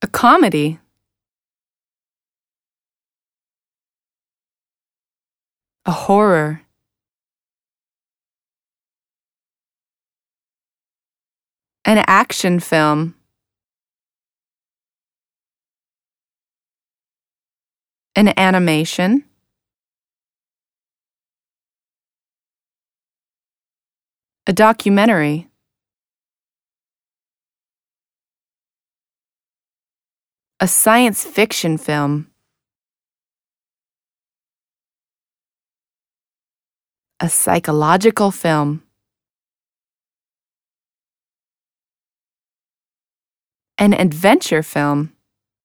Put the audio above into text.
comedy. A horror. An action film. An animation. A documentary. A science fiction film. A psychological film. An adventure film.